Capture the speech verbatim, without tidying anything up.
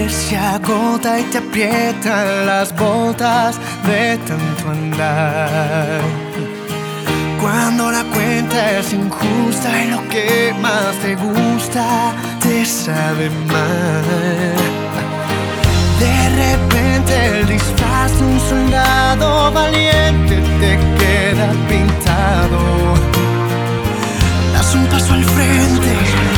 aire se agota y te aprietan las botas de tanto andar. Cuando la cuenta es injusta y lo que más te gusta te sabe mal. De repente el disfraz de un soldado valiente te queda pintado. Das un paso al frente